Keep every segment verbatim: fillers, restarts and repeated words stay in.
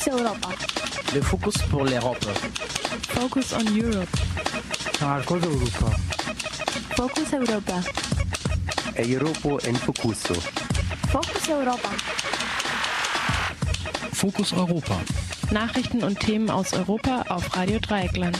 Europa. Le focus pour l'Europe. Focus on Europe. Marcos Europa. Focus Europa. Europa en Focuso. Focus Europa. Fokus Europa. Nachrichten und Themen aus Europa auf Radio Dreieckland.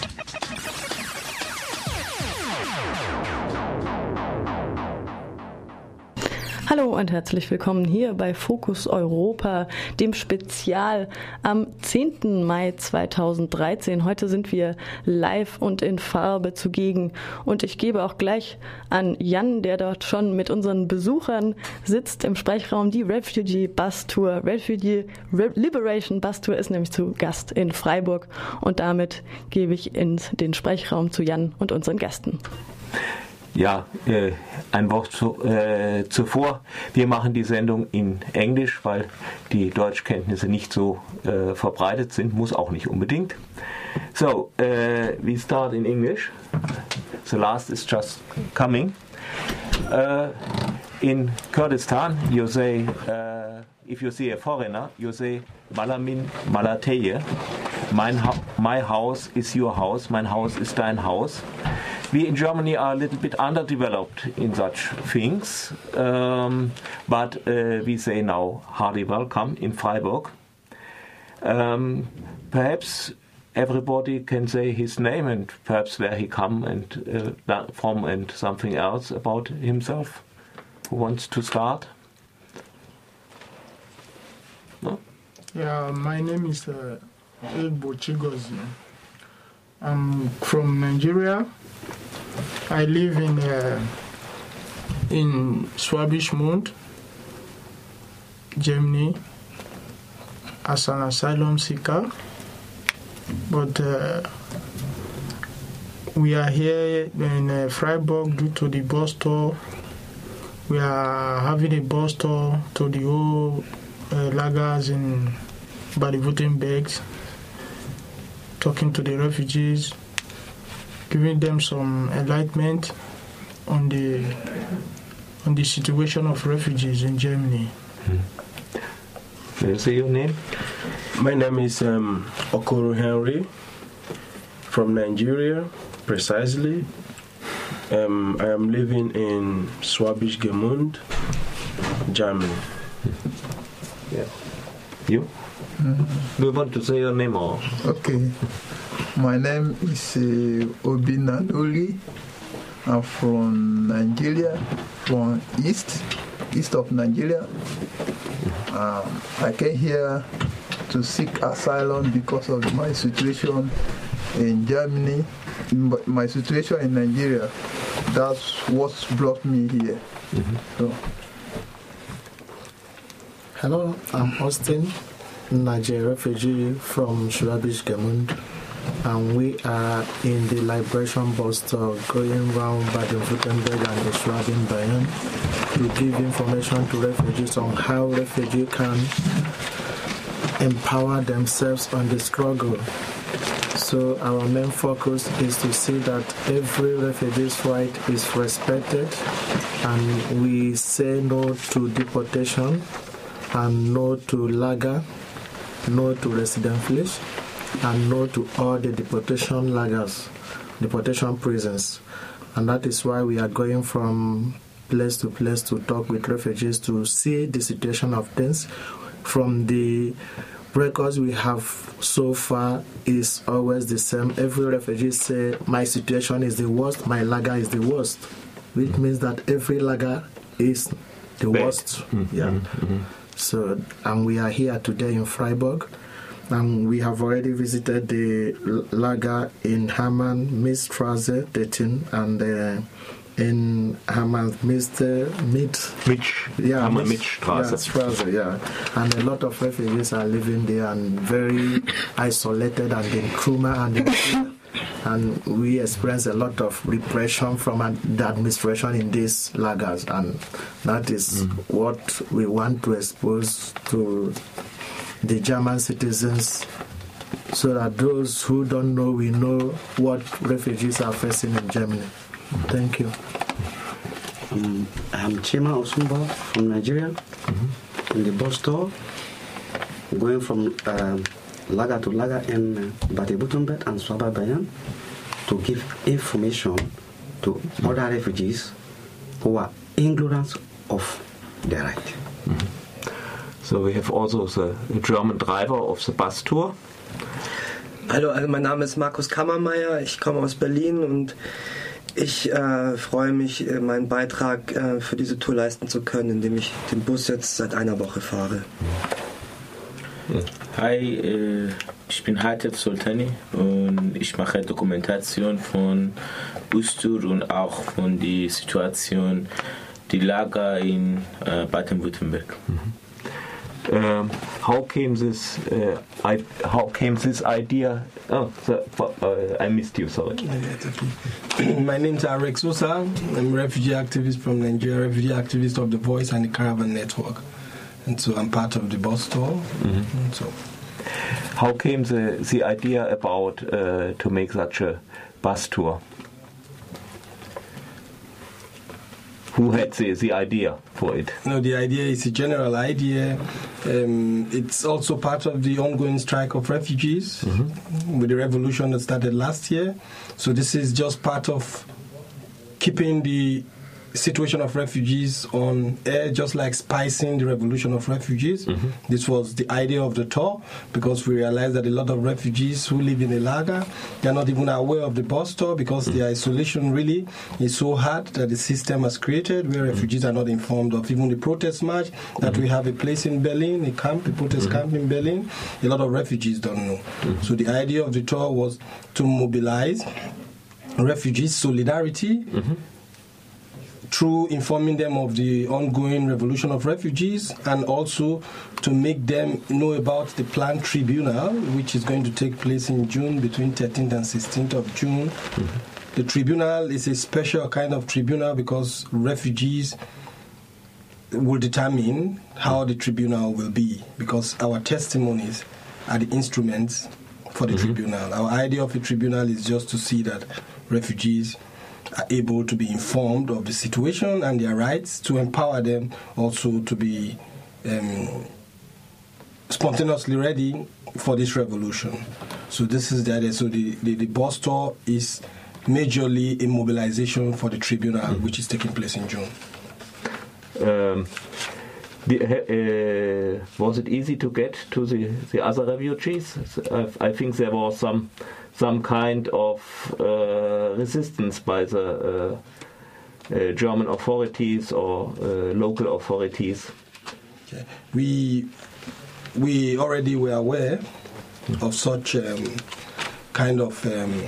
Hallo und herzlich willkommen hier bei Fokus Europa, dem Spezial am zehnten Mai zweitausenddreizehn. Heute sind wir live und in Farbe zugegen und ich gebe auch gleich an Jan, der dort schon mit unseren Besuchern sitzt im Sprechraum. Die Refugee Bus Tour, Refugee Re- Liberation Bus Tour ist nämlich zu Gast in Freiburg und damit gebe ich in den Sprechraum zu Jan und unseren Gästen. Ja, äh, ein Wort zu, äh, zuvor. Wir machen die Sendung in Englisch, weil die Deutschkenntnisse nicht so äh, verbreitet sind, muss auch nicht unbedingt. So, uh, we start in English. The last is just coming. Uh, in Kurdistan, you say, uh, if you see a foreigner, you say, Malamin Malateye. Mein ha- my house is your house, mein Haus ist dein Haus. We in Germany are a little bit underdeveloped in such things, um, but uh, we say now hearty welcome in Freiburg. Um, perhaps everybody can say his name and perhaps where he come and uh, from and something else about himself. Who wants to start? No? Yeah, my name is uh, Egbo Chigozie. I'm from Nigeria. I live in uh, in Schwäbisch Germany, as an asylum seeker. But uh, we are here in uh, Freiburg due to the bus tour. We are having a bus tour to the old uh, lagers in Baden-Württemberg, talking to the refugees, giving them some enlightenment on the on the situation of refugees in Germany. Hmm. Can you say your name? My name is um, Okoro Henry from Nigeria, precisely. Um, I am living in Schwäbisch Gmünd, Germany. Yeah. You? Mm-hmm. Do you want to say your name or? Okay. My name is uh, Obina Nuri. I'm from Nigeria, from east, east of Nigeria. Um, I came here to seek asylum because of my situation in Germany, my situation in Nigeria. That's what brought me here. Mm-hmm. So. Hello, I'm Austin, Nigerian refugee from Schwäbisch Gmünd. And we are in the Liberation Bus Tour going round Baden-Württemberg and the Schwaben Bayern to give information to refugees on how refugees can empower themselves on the struggle. So our main focus is to see that every refugee's right is respected and we say no to deportation and no to lager, no to resident flesh, and no to all the deportation lagers, deportation prisons. And that is why we are going from place to place to talk with refugees to see the situation of things. From the records we have so far is always the same. Every refugee say, my situation is the worst, my lager is the worst. Which mm-hmm. means that every lager is the Bad. worst. Mm-hmm. Yeah. Mm-hmm. So, and we are here today in Freiburg. And we have already visited the lager in Hammann, Miststraße thirteen, and uh, in Hammann, Mister Mitch. Mitch. Yeah, Hammann, Mitchstraße. Yeah, Straße, yeah. And a lot of refugees are living there and very isolated and in trauma and in and we experience a lot of repression from the administration in these lagers, and that is mm. what we want to expose to the German citizens, so that those who don't know, we know what refugees are facing in Germany. Thank you. Um, I'm Chima Osumba from Nigeria, mm-hmm. in the bus tour, going from uh, lager to lager in Baden-Württemberg and Schwaben-Bayern to give information to other refugees who are ignorant of their right. Mm-hmm. So we have also the German driver of the bus tour. Hallo, also mein Name ist Markus Kammermeier, ich komme aus Berlin und ich äh, freue mich, meinen Beitrag äh, für diese Tour leisten zu können, indem ich den Bus jetzt seit einer Woche fahre. Hi, äh, ich bin Hatef Soltani und ich mache Dokumentation von Bustour und auch von der Situation, die Lager in äh, Baden-Württemberg. Mhm. Um, how came this? Uh, I, how came this idea? Oh, the, uh, I missed you. Sorry. My name is Arek Sosa. I'm a refugee activist from Nigeria, refugee activist of the Voice and the Caravan Network, and so I'm part of the bus tour. Mm-hmm. So, how came the the idea about uh, to make such a bus tour? Who had the, the idea for it? No, the idea is a general idea. Um, it's also part of the ongoing strike of refugees mm-hmm. with the revolution that started last year. So this is just part of keeping the situation of refugees on air, just like spicing the revolution of refugees. Mm-hmm. This was the idea of the tour, because we realized that a lot of refugees who live in a lager, they are not even aware of the bus tour, because mm-hmm. the isolation really is so hard that the system has created, where mm-hmm. refugees are not informed of even the protest march, that mm-hmm. we have a place in Berlin, a camp, a protest mm-hmm. camp in Berlin. A lot of refugees don't know. Mm-hmm. So the idea of the tour was to mobilize refugees' solidarity mm-hmm. through informing them of the ongoing revolution of refugees, and also to make them know about the planned tribunal, which is going to take place in June, between thirteenth and sixteenth of June. Mm-hmm. The tribunal is a special kind of tribunal because refugees will determine how the tribunal will be, because our testimonies are the instruments for the mm-hmm. tribunal. Our idea of a tribunal is just to see that refugees are able to be informed of the situation and their rights, to empower them also to be um, spontaneously ready for this revolution. So this is the idea. So the, the, the bus tour is majorly a mobilization for the tribunal, mm-hmm. which is taking place in June. Um, the, uh, was it easy to get to the, the other refugees? I, I think there was some some kind of uh, resistance by the uh, uh, German authorities or uh, local authorities. Okay. We we already were aware of such um, kind of um,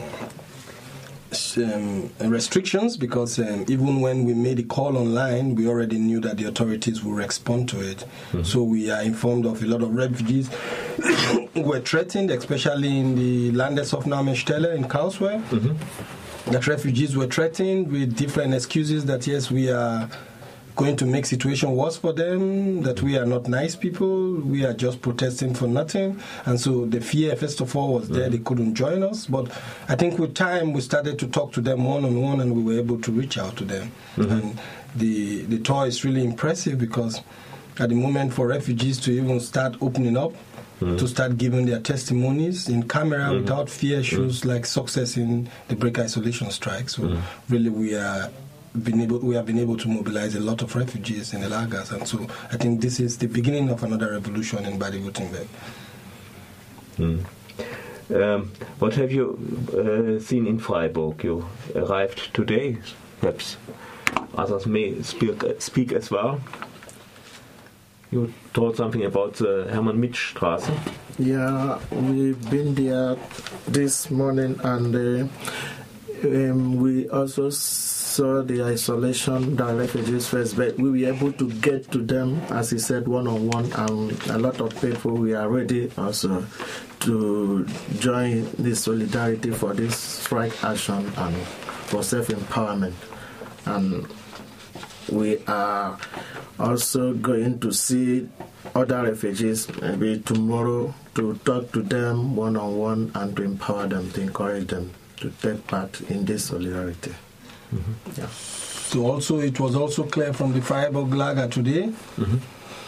um, restrictions, because um, even when we made a call online, we already knew that the authorities would respond to it. Mm-hmm. So we are informed of a lot of refugees who were threatened, especially in the Landesaufnahmestelle in Karlsruhe. Mm-hmm. That refugees were threatened with different excuses that, yes, we are going to make situation worse for them, that we are not nice people, we are just protesting for nothing. And so the fear, first of all, was there. Mm-hmm. They couldn't join us. But I think with time, we started to talk to them one-on-one, and we were able to reach out to them. Mm-hmm. And the, the tour is really impressive, because at the moment for refugees to even start opening up, mm-hmm. to start giving their testimonies in camera mm-hmm. without fear, shows mm-hmm. like success in the break isolation strike. So mm-hmm. really we are been able, we have been able to mobilize a lot of refugees in the lagers, and so I think this is the beginning of another revolution in Baden-Württemberg. Mm. Um, what have you uh, seen in Freiburg? You arrived today, perhaps others may speak, speak as well. You told something about the Hermann Mitsch Straße. Yeah, we've been there this morning, and uh, um, we also saw the isolation that refugees face, but we were able to get to them, as he said, one-on-one, and a lot of people we are ready also to join this solidarity for this strike action and for self-empowerment. And we are also going to see other refugees maybe tomorrow to talk to them one-on-one and to empower them, to encourage them to take part in this solidarity. Mm-hmm. Yeah. So also, it was also clear from the Freiburg Lager today, mm-hmm.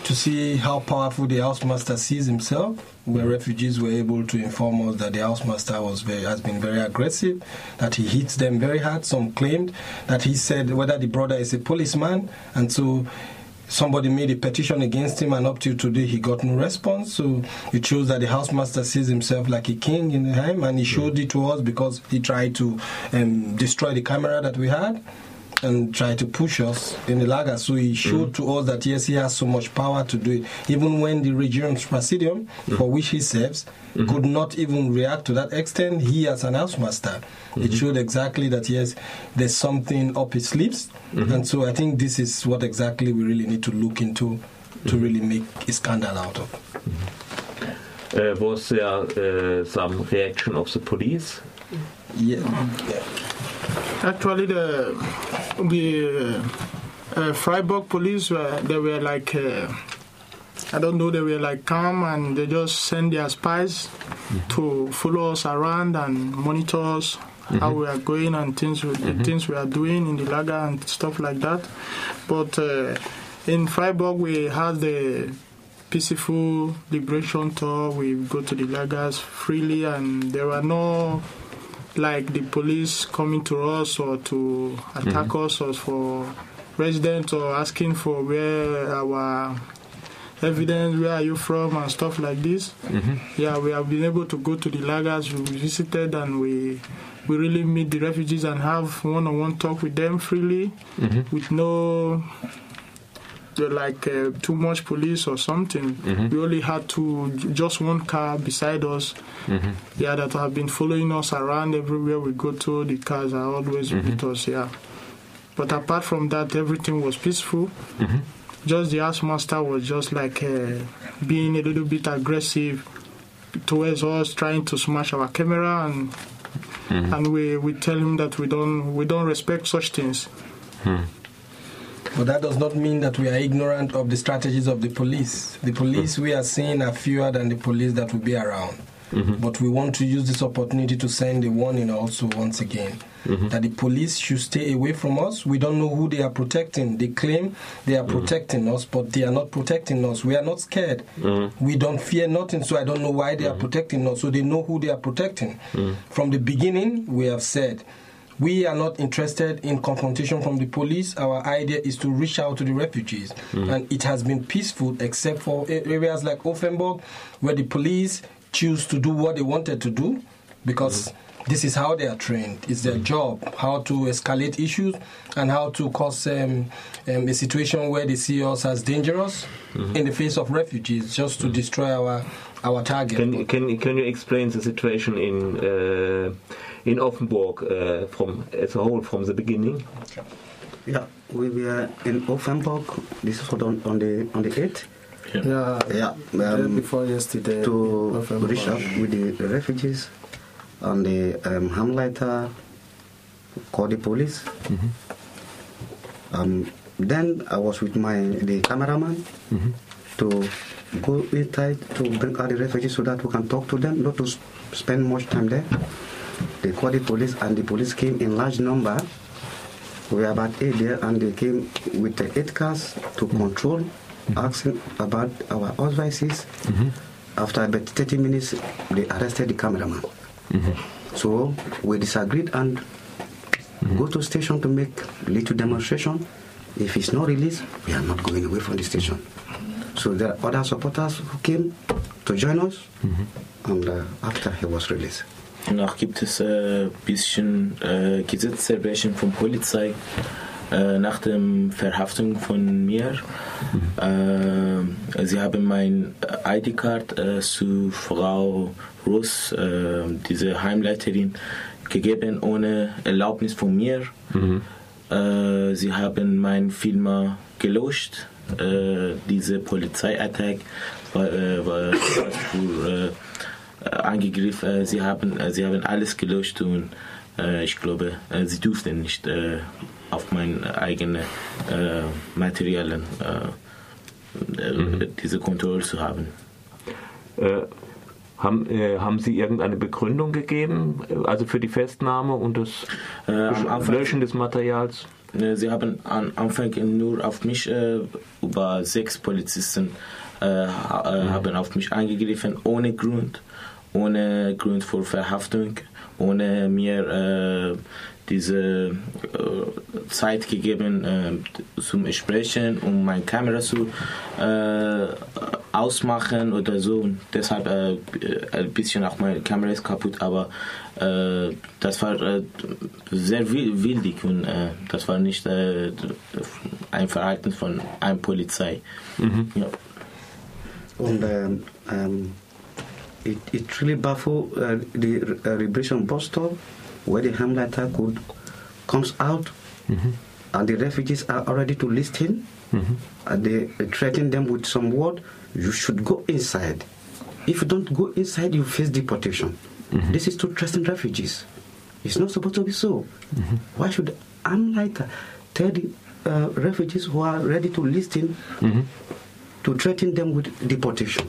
to see how powerful the housemaster sees himself, where refugees were able to inform us that the housemaster was very, has been very aggressive, that he hits them very hard. Some claimed that he said whether the brother is a policeman, and so somebody made a petition against him, and up till today he got no response. So it shows that the housemaster sees himself like a king in the home, and he showed it to us because he tried to um, destroy the camera that we had and try to push us in the lager. So he showed mm-hmm. to us that yes, he has so much power to do it. Even when the Regierungs Presidium, mm-hmm. for which he serves, mm-hmm. could not even react to that extent, he as an housemaster, mm-hmm. it showed exactly that yes, there's something up his sleeves. Mm-hmm. And so I think this is what exactly we really need to look into to mm-hmm. really make a scandal out of. Mm-hmm. Uh, was there uh, some reaction of the police? Yeah. yeah. Actually, the the uh, uh, Freiburg police were they were like uh, I don't know, they were like calm, and they just send their spies mm-hmm. to follow us around and monitor us mm-hmm. how we are going and things we, mm-hmm. the things we are doing in the lager and stuff like that. But uh, in Freiburg we had the peaceful liberation tour. We go to the lagers freely, and there were no like the police coming to us or to attack mm-hmm. us or for residents or asking for where our evidence, where are you from and stuff like this. Mm-hmm. Yeah, we have been able to go to the lagers we visited, and we we really meet the refugees and have one-on-one talk with them freely mm-hmm. with no like uh, too much police or something. Mm-hmm. We only had to just one car beside us mm-hmm. yeah, that have been following us around everywhere we go to. The cars are always mm-hmm. with us, yeah. But apart from that, everything was peaceful. Mm-hmm. Just the housemaster was just like uh, being a little bit aggressive towards us, trying to smash our camera, and mm-hmm. and we, we tell him that we don't we don't respect such things. Mm. But that does not mean that we are ignorant of the strategies of the police. The police we are seeing are fewer than the police that will be around. Mm-hmm. But we want to use this opportunity to send a warning also once again mm-hmm. that the police should stay away from us. We don't know who they are protecting. They claim they are mm-hmm. protecting us, but they are not protecting us. We are not scared. Mm-hmm. We don't fear nothing, so I don't know why they mm-hmm. are protecting us. So they know who they are protecting. Mm-hmm. From the beginning, we have said, we are not interested in confrontation from the police. Our idea is to reach out to the refugees. Mm. And it has been peaceful except for areas like Offenburg, where the police choose to do what they wanted to do because mm. this is how they are trained. It's their mm. job, how to escalate issues and how to cause um, um, a situation where they see us as dangerous mm. in the face of refugees, just to mm. destroy our our target. Can, can, can you explain the situation in... Uh, in Offenburg uh, from as a whole from the beginning? Yeah, we were in Offenburg. This was on, on the on the eighth. Yeah, yeah. yeah um, before yesterday. To reach out with the refugees, and the um, Hamleiter called the police. Mm-hmm. Um, then I was with my the cameraman mm-hmm. to go inside to bring out the refugees so that we can talk to them, not to sp- spend much time there. They called the police, and the police came in large number. We were about eight there, and they came with the eight cars to control, mm-hmm. asking about our advices. Mm-hmm. After about thirty minutes, they arrested the cameraman. Mm-hmm. So we disagreed and mm-hmm. go to station to make little demonstration. If he's not released, we are not going away from the station. So there are other supporters who came to join us, mm-hmm. and uh, after he was released. Danach gibt es ein äh, bisschen äh, Gesetzesverbrechen von Polizei äh, nach der Verhaftung von mir. Mhm. Äh, sie haben mein I D-Card äh, zu Frau Ross, äh, diese Heimleiterin, gegeben ohne Erlaubnis von mir. Mhm. Äh, sie haben mein Film gelöscht. Äh, diese Polizeiattack war, äh, war für äh, angegriffen, sie haben, sie haben alles gelöscht und äh, ich glaube, äh, sie durften nicht äh, auf meine eigenen äh, Materialien äh, mhm. diese Kontrolle zu haben. Uh, Haben, äh, haben Sie irgendeine Begründung gegeben, also für die Festnahme und das äh, Löschen des Materials? Sie haben am Anfang nur auf mich, äh, über sechs Polizisten äh, mhm. haben auf mich angegriffen, ohne Grund, ohne Grund für Verhaftung, ohne mir äh, diese äh, Zeit gegeben äh, zum Sprechen, um meine Kamera zu äh, ausmachen oder so. Und deshalb äh, ein bisschen auch meine Kamera ist kaputt, aber äh, das war äh, sehr wildig und äh, das war nicht äh, ein Verhalten von einer Polizei. Mhm. Ja. Und um, um, it, it really baffled uh, the uh, Liberation bus stop where the Hamleiter could comes out mm-hmm. and the refugees are already to listen mm-hmm. and they threaten them with some word. You should go inside. If you don't go inside, you face deportation. Mm-hmm. This is to threaten refugees. It's not supposed to be so. Mm-hmm. Why should Hamleiter tell the uh, refugees who are ready to listen mm-hmm. to threaten them with deportation?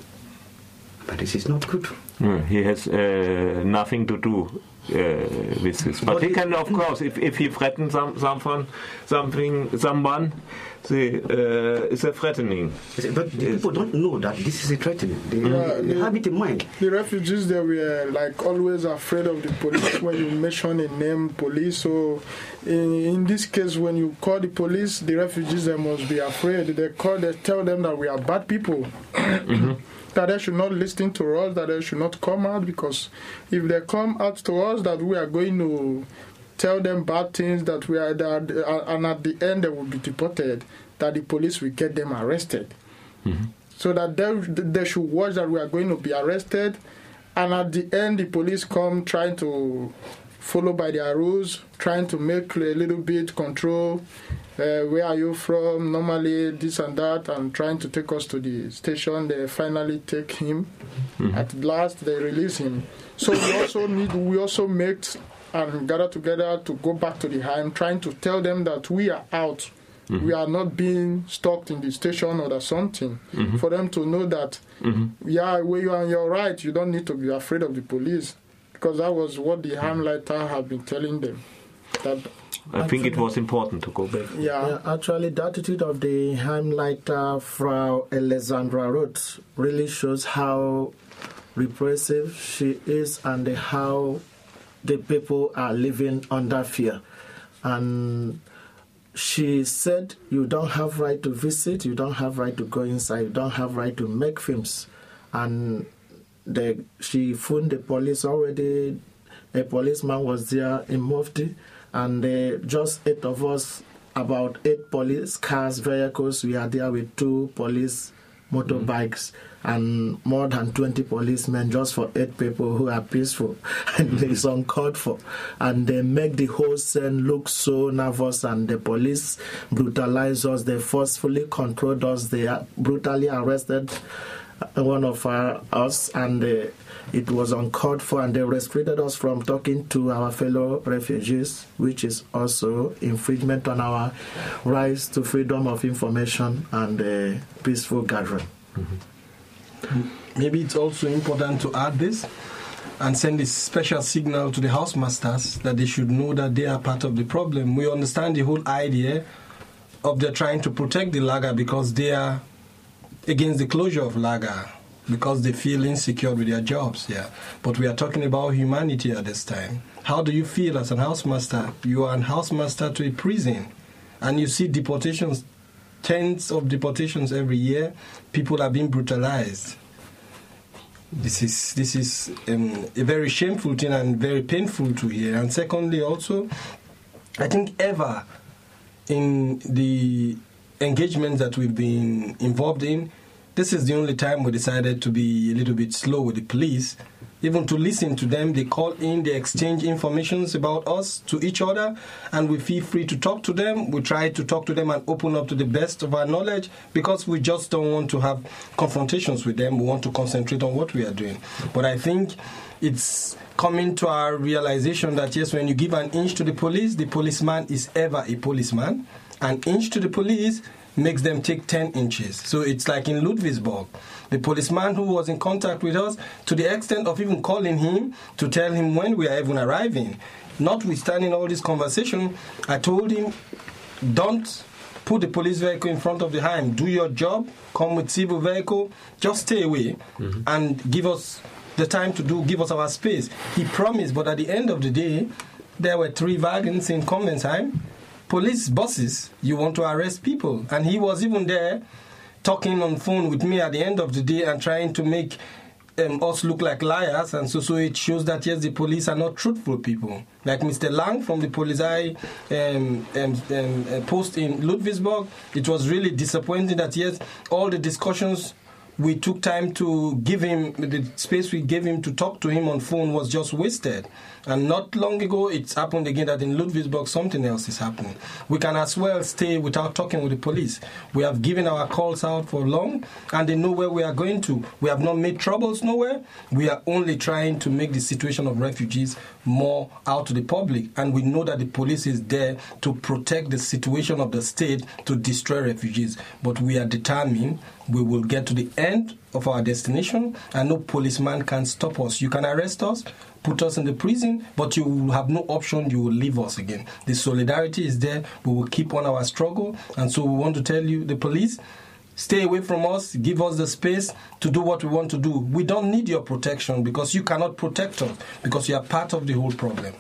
But this is not good. Mm, he has uh, nothing to do uh, with this. But, but he can, of course, if, if he threatens some, someone, something, someone, the, uh, it's a threatening. But the people don't know that this is a threatening. They, yeah, they the, have it in mind. The refugees, they were like always afraid of the police when you mention a name, police. So in, in this case, when you call the police, the refugees, they must be afraid. They call, they tell them that we are bad people. Mm-hmm. That they should not listen to us, that they should not come out, because if they come out to us, that we are going to tell them bad things, that we are, that, and at the end they will be deported, that the police will get them arrested. Mm-hmm. So that they, they should watch that we are going to be arrested, and at the end the police come trying to follow by their rules, trying to make a little bit control. Uh, where are you from? Normally this and that, and trying to take us to the station. They finally take him. Mm-hmm. At last, they release him. So we also need, we also make and gather together to go back to the Heim, trying to tell them that we are out. Mm-hmm. We are not being stuck in the station or something. Mm-hmm. For them to know that, mm-hmm. yeah, where you are, you're right. You don't need to be afraid of the police, because that was what the Hamleiter have been telling them. That I think it was important to go back. Yeah, yeah actually, the attitude of the Heimleiter, Frau Alessandra Roth, really shows how repressive she is and how the people are living under fear. And she said, you don't have right to visit, you don't have right to go inside, you don't have right to make films. And the, she phoned the police already. A policeman was there in Mufti. And uh, just eight of us, about eight police cars, vehicles, we are there with two police motorbikes mm-hmm. and more than twenty policemen just for eight people who are peaceful and it's uncalled for. And they make the whole scene look so nervous, and the police brutalize us. They forcefully controlled us. They brutally arrested one of our, us, and uh, it was uncalled for, and they restricted us from talking to our fellow refugees, which is also infringement on our rights to freedom of information and uh, peaceful gathering. Mm-hmm. Maybe it's also important to add this and send a special signal to the housemasters that they should know that they are part of the problem. We understand the whole idea of they're trying to protect the lager because they are against the closure of lager, because they feel insecure with their jobs. Yeah, but we are talking about humanity at this time. How do you feel as a housemaster? You are a housemaster to a prison, and you see deportations, tens of deportations every year. People are being brutalized. This is this is um, a very shameful thing and very painful to hear. And secondly, also, I think ever in the engagements that we've been involved in, this is the only time we decided to be a little bit slow with the police, even to listen to them. They call in, they exchange informations about us to each other, and we feel free to talk to them. We try to talk to them and open up to the best of our knowledge, because we just don't want to have confrontations with them. We want to concentrate on what we are doing. But I think it's coming to our realization that, yes, when you give an inch to the police, the policeman is ever a policeman. An inch to the police, makes them take ten inches. So it's like in Ludwigsburg. The policeman who was in contact with us, to the extent of even calling him to tell him when we are even arriving. Notwithstanding all this conversation, I told him, don't put the police vehicle in front of the Heim. Do your job, come with civil vehicle, just stay away mm-hmm. and give us the time to do, give us our space. He promised, but at the end of the day, there were three wagons in Convensheim. Police buses, you want to arrest people. And he was even there talking on phone with me at the end of the day and trying to make um, us look like liars. And so, so it shows that, yes, the police are not truthful people. Like Mister Lang from the Polizei um, um, um, uh, post in Ludwigsburg, it was really disappointing that, yes, all the discussions we took time to give him, the space we gave him to talk to him on phone was just wasted. And not long ago, it's happened again that in Ludwigsburg, something else is happening. We can as well stay without talking with the police. We have given our calls out for long, and they know where we are going to. We have not made troubles nowhere. We are only trying to make the situation of refugees more out to the public. And we know that the police is there to protect the situation of the state to destroy refugees. But we are determined we will get to the end of our destination, and no policeman can stop us. You can arrest us, put us in the prison, but you will have no option. You will leave us again. The solidarity is there. We will keep on our struggle. And so we want to tell you, the police, stay away from us. Give us the space to do what we want to do. We don't need your protection because you cannot protect us because you are part of the whole problem.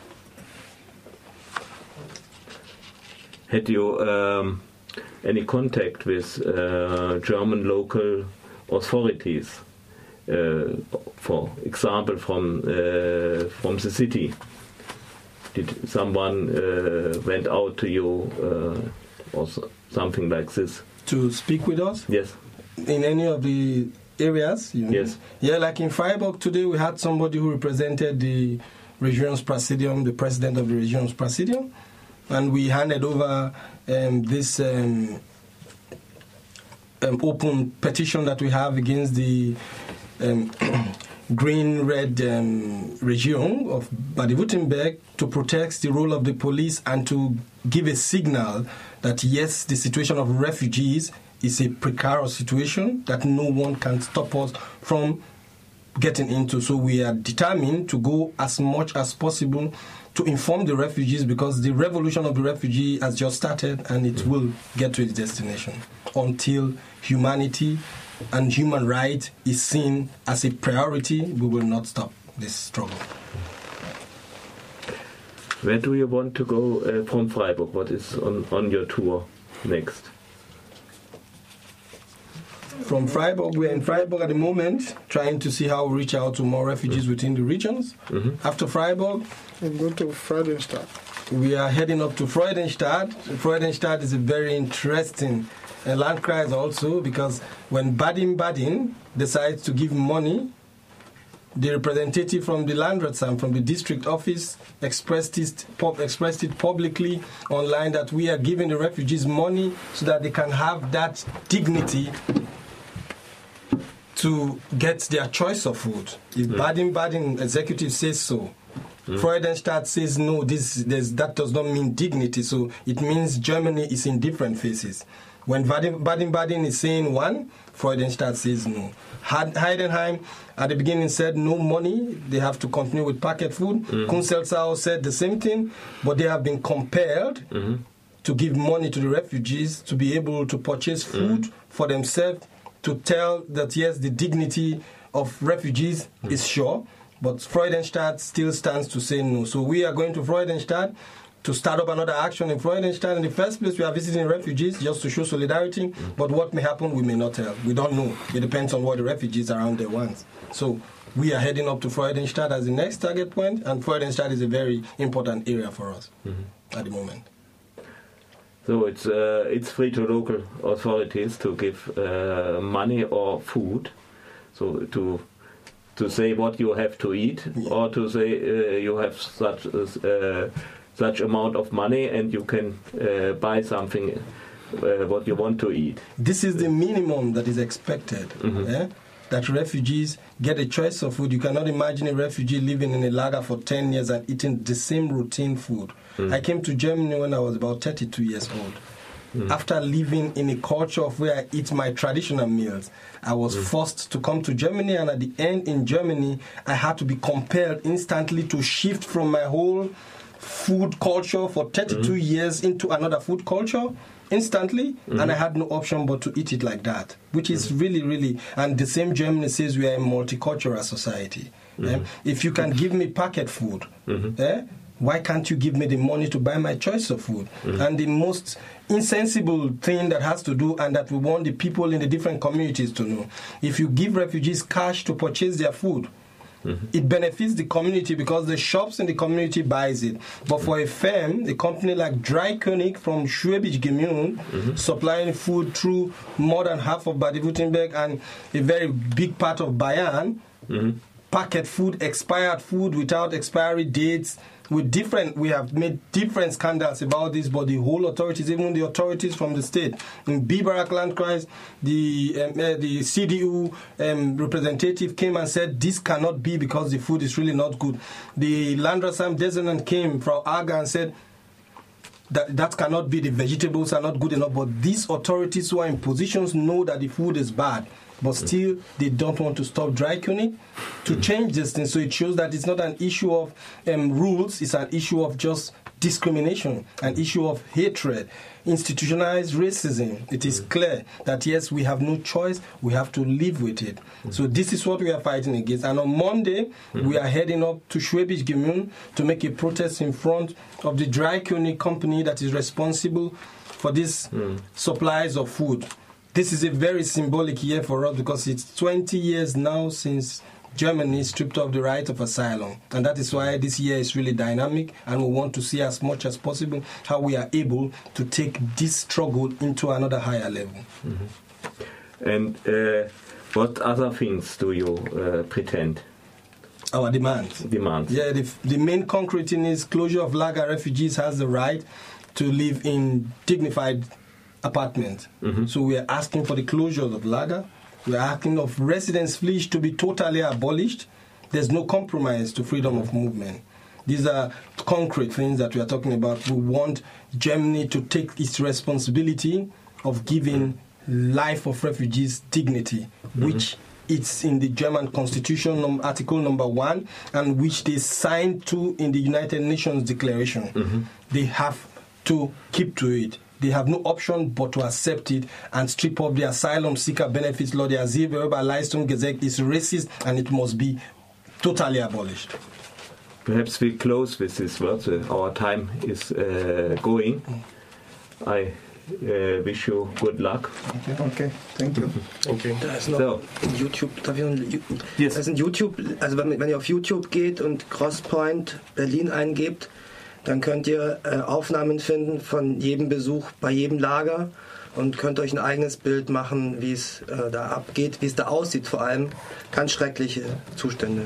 Had you um, any contact with uh, German local authorities? Uh, for example, from uh, from the city, did someone uh, went out to you uh, or so, something like this to speak with us? Yes. In any of the areas? You know? Yes. Yeah, like in Freiburg today, we had somebody who represented the Regierungspräsidium, the president of the Regierungspräsidium, and we handed over um, this um, um, open petition that we have against the Um, green-red um, regime of Baden-Württemberg to protect the role of the police and to give a signal that, yes, the situation of refugees is a precarious situation that no one can stop us from getting into. So we are determined to go as much as possible to inform the refugees because the revolution of the refugee has just started and it will get to its destination until humanity and human rights is seen as a priority. We will not stop this struggle. Where do you want to go uh, from Freiburg? What is on, on your tour next? From Freiburg, we are in Freiburg at the moment, trying to see how we reach out to more refugees mm-hmm. within the regions. Mm-hmm. After Freiburg, we go to Freudenstadt. We are heading up to Freudenstadt. Freudenstadt is a very interesting uh, Landkreis also, because when Baden-Baden decides to give money, the representative from the Landratsamt, from the district office, expressed it, pub, expressed it publicly online that we are giving the refugees money so that they can have that dignity to get their choice of food. If mm. Baden-Baden executive says so, mm. Freudenstadt says no, this that does not mean dignity, so it means Germany is in different phases. When Baden-Baden is saying one, Freudenstadt says no. Heidenheim at the beginning said no money, they have to continue with packet food. Mm. Kunzelsau said the same thing, but they have been compelled mm-hmm. to give money to the refugees to be able to purchase food mm. for themselves, to tell that yes, the dignity of refugees mm. is sure, but Freudenstadt still stands to say no. So we are going to Freudenstadt to start up another action in Freudenstadt. In the first place, we are visiting refugees just to show solidarity, mm. but what may happen, we may not tell. We don't know. It depends on what the refugees around there want. So we are heading up to Freudenstadt as the next target point, and Freudenstadt is a very important area for us mm-hmm. at the moment. So it's uh, it's free to local authorities to give uh, money or food, so to to say what you have to eat, yeah. or to say uh, you have such uh, such amount of money and you can uh, buy something uh, what you want to eat. This is the minimum that is expected. Mm-hmm. Yeah? That refugees get a choice of food. You cannot imagine a refugee living in a lager for ten years and eating the same routine food. Mm. I came to Germany when I was about thirty-two years old. Mm. After living in a culture of where I eat my traditional meals, I was mm. forced to come to Germany, and at the end in Germany, I had to be compelled instantly to shift from my whole food culture for thirty-two mm. years into another food culture instantly, mm. and I had no option but to eat it like that, which is mm. really, really, and the same Germany says we are a multicultural society. Mm. Eh? If you can give me packet food, mm-hmm. eh? why can't you give me the money to buy my choice of food? Mm-hmm. And the most insensible thing that has to do, and that we want the people in the different communities to know, if you give refugees cash to purchase their food, mm-hmm. it benefits the community because the shops in the community buys it. But for a firm, a company like Dreikönig from Schwäbisch Gmünd, mm-hmm. supplying food through more than half of Baden-Württemberg and a very big part of Bayern, mm-hmm. packet food, expired food without expiry dates, with different, we have made different scandals about this, but the whole authorities, even the authorities from the state, in Biberach Landkreis, the um, uh, the C D U um, representative came and said this cannot be because the food is really not good. The Landratsam Designant came from Aga and said that that cannot be, the vegetables are not good enough, but these authorities who are in positions know that the food is bad. But still, they don't want to stop Dreikönig to change this thing. So it shows that it's not an issue of um, rules, it's an issue of just discrimination, an issue of hatred, institutionalized racism. It is clear that, yes, we have no choice, we have to live with it. So this is what we are fighting against. And on Monday, we are heading up to Schwäbisch Gmünd to make a protest in front of the Dreikönig company that is responsible for these mm. supplies of food. This is a very symbolic year for us because it's twenty years now since Germany stripped off the right of asylum. And that is why this year is really dynamic, and we want to see as much as possible how we are able to take this struggle into another higher level. Mm-hmm. And uh, what other things do you uh, pretend? Our demands. Demands. Yeah, the, the main concrete thing is closure of Lager. Refugees has the right to live in dignified apartment. Mm-hmm. So we are asking for the closure of Lager. We are asking of residence fleet to be totally abolished. There's no compromise to freedom of movement. These are concrete things that we are talking about. We want Germany to take its responsibility of giving life of refugees dignity, mm-hmm. which it's in the German constitution, num- article number one, and which they signed to in the United Nations Declaration. Mm-hmm. They have to keep to it. They have no option but to accept it and strip off the asylum seeker benefits law. The Asylbewerberleistungsgesetz is racist and it must be totally abolished. Perhaps we close with this word. Uh, our time is uh, going. I uh, wish you good luck. Okay, okay. Thank you. Okay. Da ist noch so. YouTube, darf ich noch, yes. Da ist ein YouTube, also wenn, wenn ihr auf YouTube geht und Crosspoint Berlin eingebt, dann könnt ihr äh, Aufnahmen finden von jedem Besuch bei jedem Lager und könnt euch ein eigenes Bild machen, wie es äh, da abgeht, wie es da aussieht, vor allem ganz schreckliche Zustände.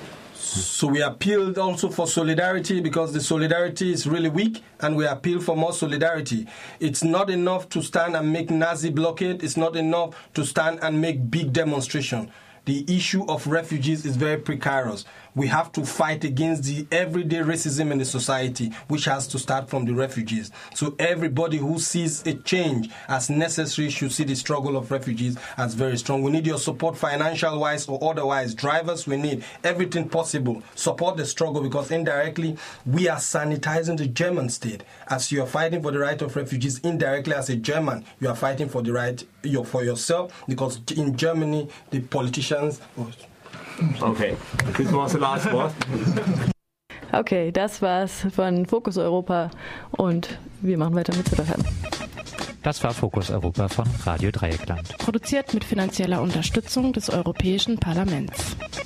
So we appealed also for solidarity because the solidarity is really weak, and we appeal for more solidarity. It's not enough to stand and make Nazi blockade. It's not enough to stand and make big demonstration. The issue of refugees is very precarious. We have to fight against the everyday racism in the society, which has to start from the refugees. So everybody who sees a change as necessary should see the struggle of refugees as very strong. We need your support, financial-wise or otherwise. Drivers, we need everything possible. Support the struggle, because indirectly we are sanitizing the German state. As you are fighting for the right of refugees, indirectly as a German, you are fighting for the right for yourself, because in Germany, the politicians... Oh, Okay, this was the last word. Okay, das war's von Fokus Europa und wir machen weiter mit Zuhören. Das war Fokus Europa von Radio Dreieckland. Produziert mit finanzieller Unterstützung des Europäischen Parlaments.